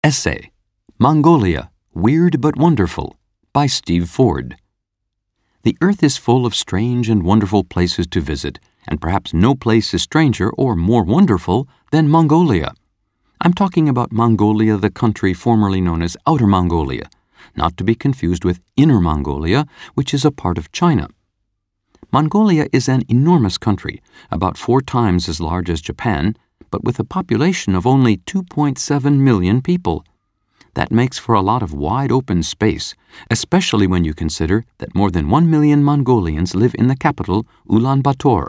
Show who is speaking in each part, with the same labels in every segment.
Speaker 1: Essay, Mongolia, Weird but Wonderful, by Steve Ford. The earth is full of strange and wonderful places to visit, and perhaps no place is stranger or more wonderful than Mongolia. I'm talking about Mongolia, the country formerly known as Outer Mongolia, not to be confused with Inner Mongolia, which is a part of China. Mongolia is an enormous country, about 4 times as large as Japan, but with a population of only 2.7 million people. That makes for a lot of wide-open space, especially when you consider that more than 1 million Mongolians live in the capital, Ulaanbaatar.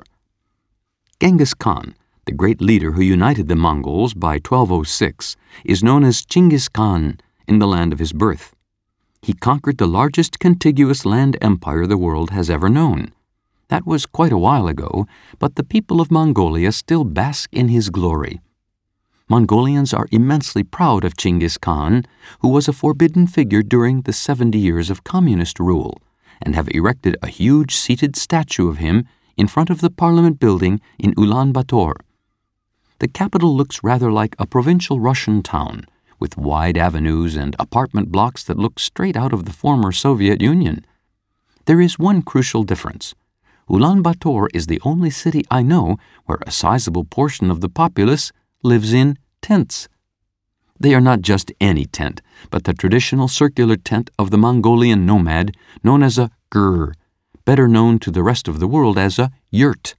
Speaker 1: Genghis Khan, the great leader who united the Mongols by 1206, is known as Chinggis Khan in the land of his birth. He conquered the largest contiguous land empire the world has ever known. That was quite a while ago, but the people of Mongolia still bask in his glory. Mongolians are immensely proud of Chinggis Khan, who was a forbidden figure during the 70 years of communist rule, and have erected a huge seated statue of him in front of the parliament building in Ulaanbaatar. The capital looks rather like a provincial Russian town, with wide avenues and apartment blocks that look straight out of the former Soviet Union. There is one crucial difference. Ulaanbaatar is the only city I know where a sizable portion of the populace lives in tents. They are not just any tent, but the traditional circular tent of the Mongolian nomad known as a gur, better known to the rest of the world as a yurt.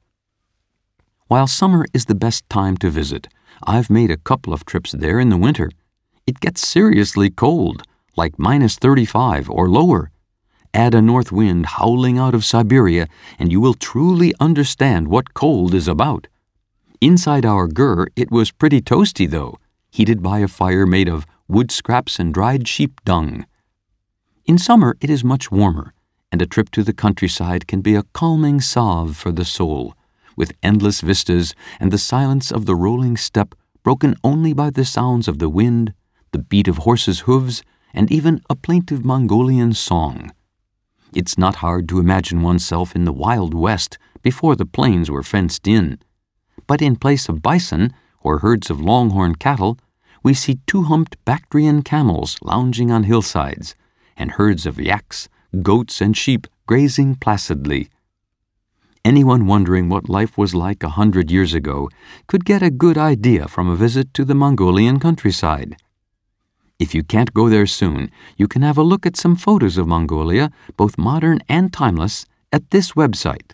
Speaker 1: While summer is the best time to visit, I've made a couple of trips there in the winter. It gets seriously cold, like -35 or lower. Add a north wind howling out of Siberia, and you will truly understand what cold is about. Inside our gur, it was pretty toasty, though, heated by a fire made of wood scraps and dried sheep dung. In summer, it is much warmer, and a trip to the countryside can be a calming salve for the soul, with endless vistas and the silence of the rolling steppe broken only by the sounds of the wind, the beat of horses' hooves, and even a plaintive Mongolian song. It's not hard to imagine oneself in the Wild West before the plains were fenced in. But in place of bison or herds of longhorn cattle, we see 2-humped Bactrian camels lounging on hillsides, and herds of yaks, goats, and sheep grazing placidly. Anyone wondering what life was like 100 years ago could get a good idea from a visit to the Mongolian countryside. If you can't go there soon, you can have a look at some photos of Mongolia, both modern and timeless, at this website.